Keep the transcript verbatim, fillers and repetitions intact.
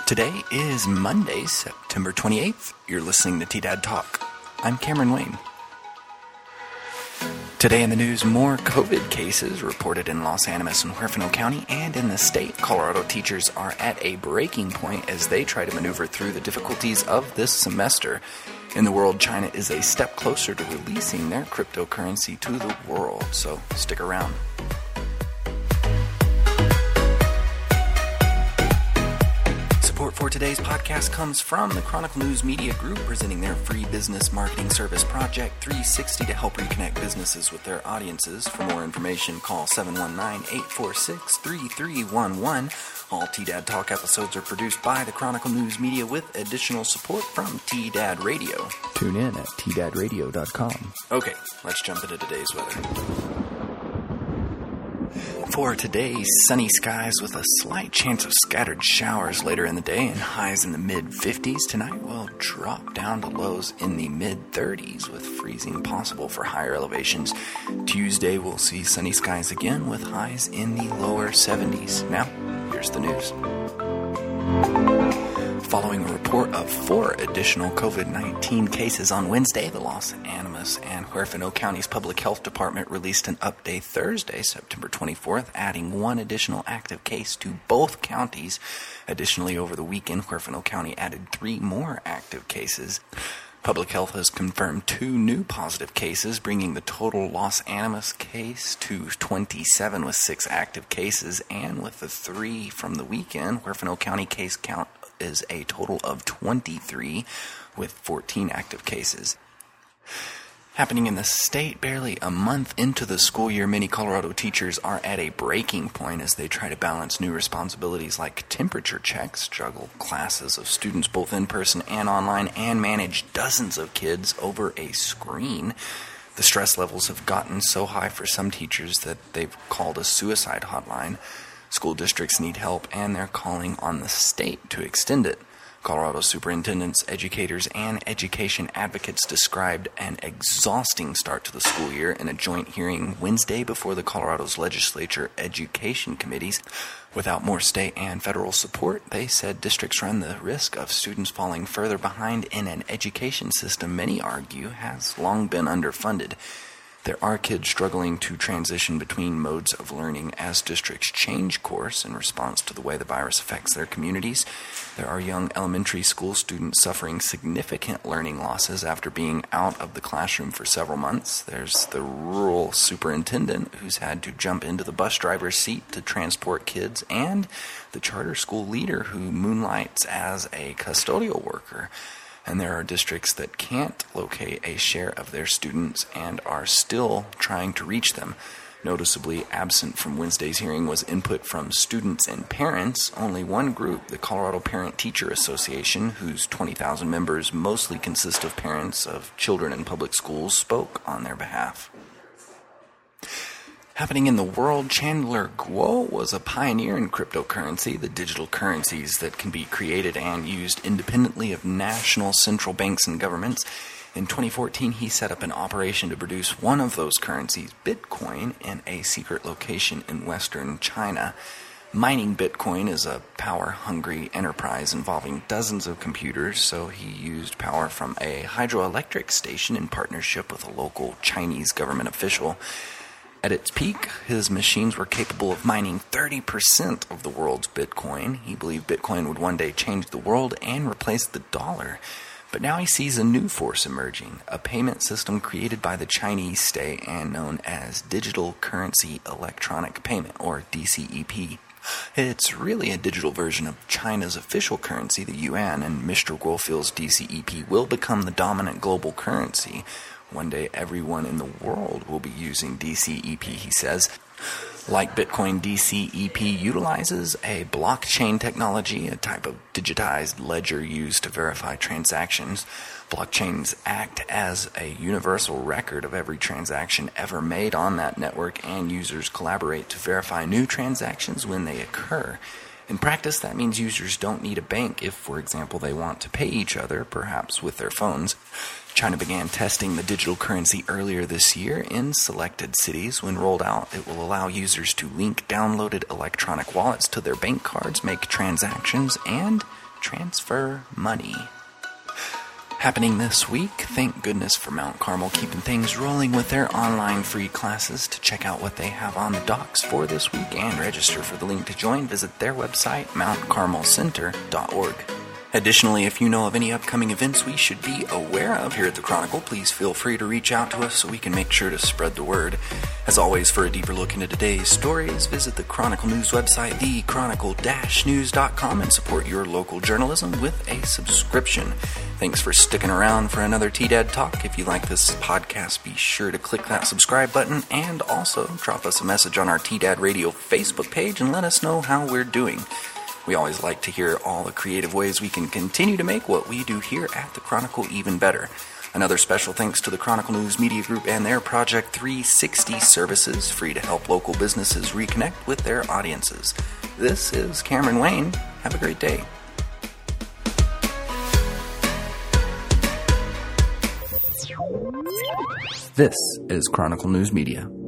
Today is Monday, September twenty-eighth. You're listening to T-Dad Talk. I'm Cameron Wayne. Today in the news, more COVID cases reported in Los Animas and Huerfano County and in the state. Colorado teachers are at a breaking point as they try to maneuver through the difficulties of this semester. In the world, China is a step closer to releasing their cryptocurrency to the world, so stick around. Support for today's podcast comes from the Chronicle News Media Group, presenting their free business marketing service Project three sixty to help reconnect businesses with their audiences. For more information, call seven one nine, eight four six, three three one one. All T-Dad Talk episodes are produced by the Chronicle News Media with additional support from T-Dad Radio. Tune in at T Dad Radio dot com. Okay, let's jump into today's weather. For today, sunny skies with a slight chance of scattered showers later in the day and highs in the mid-fifties. Tonight will drop down to lows in the mid-thirties with freezing possible for higher elevations. Tuesday, we'll see sunny skies again with highs in the lower seventies. Now, here's the news. Following a report of four additional COVID nineteen cases on Wednesday, the Los Animas and Huerfano County's Public Health Department released an update Thursday, September twenty-fourth, adding one additional active case to both counties. Additionally, over the weekend, Huerfano County added three more active cases. Public Health has confirmed two new positive cases, bringing the total Los Animas case to twenty-seven with six active cases, and with the three from the weekend, Huerfano County case count is a total of twenty-three with fourteen active cases. Happening in the state, barely a month into the school year, many Colorado teachers are at a breaking point as they try to balance new responsibilities like temperature checks, juggle classes of students both in person and online, and manage dozens of kids over a screen. The stress levels have gotten so high for some teachers that they've called a suicide hotline. School districts need help, and they're calling on the state to extend it. Colorado superintendents, educators, and education advocates described an exhausting start to the school year in a joint hearing Wednesday before the Colorado's legislature education committees. Without more state and federal support, they said districts run the risk of students falling further behind in an education system many argue has long been underfunded. There are kids struggling to transition between modes of learning as districts change course in response to the way the virus affects their communities. There are young elementary school students suffering significant learning losses after being out of the classroom for several months. There's the rural superintendent who's had to jump into the bus driver's seat to transport kids, and the charter school leader who moonlights as a custodial worker. And there are districts that can't locate a share of their students and are still trying to reach them. Noticeably absent from Wednesday's hearing was input from students and parents. Only one group, the Colorado Parent-Teacher Association, whose twenty thousand members mostly consist of parents of children in public schools, spoke on their behalf. Happening in the world, Chandler Guo was a pioneer in cryptocurrency, the digital currencies that can be created and used independently of national central banks and governments. In twenty fourteen, he set up an operation to produce one of those currencies, Bitcoin, in a secret location in western China. Mining Bitcoin is a power-hungry enterprise involving dozens of computers, so he used power from a hydroelectric station in partnership with a local Chinese government official. At its peak, his machines were capable of mining thirty percent of the world's Bitcoin. He believed Bitcoin would one day change the world and replace the dollar. But now he sees a new force emerging, a payment system created by the Chinese state and known as Digital Currency Electronic Payment, or D C E P. It's really a digital version of China's official currency, the yuan, and Mister Guo feels D C E P will become the dominant global currency. One day, everyone in the world will be using D C E P, he says. Like Bitcoin, D C E P utilizes a blockchain technology, a type of digitized ledger used to verify transactions. Blockchains act as a universal record of every transaction ever made on that network, and users collaborate to verify new transactions when they occur. In practice, that means users don't need a bank if, for example, they want to pay each other, perhaps with their phones. China began testing the digital currency earlier this year in selected cities. When rolled out, it will allow users to link downloaded electronic wallets to their bank cards, make transactions, and transfer money. Happening this week, thank goodness for Mount Carmel keeping things rolling with their online free classes. To check out what they have on the docks for this week and register for the link to join, visit their website, mount carmel center dot org. Additionally, if you know of any upcoming events we should be aware of here at the Chronicle, please feel free to reach out to us so we can make sure to spread the word. As always, for a deeper look into today's stories, visit the Chronicle News website, the chronicle dash news dot com, and support your local journalism with a subscription. Thanks for sticking around for another T D A D Talk. If you like this podcast, be sure to click that subscribe button and also drop us a message on our T D A D Radio Facebook page and let us know how we're doing. We always like to hear all the creative ways we can continue to make what we do here at the Chronicle even better. Another special thanks to the Chronicle News Media Group and their Project three sixty services, free to help local businesses reconnect with their audiences. This is Cameron Wayne. Have a great day. This is Chronicle News Media.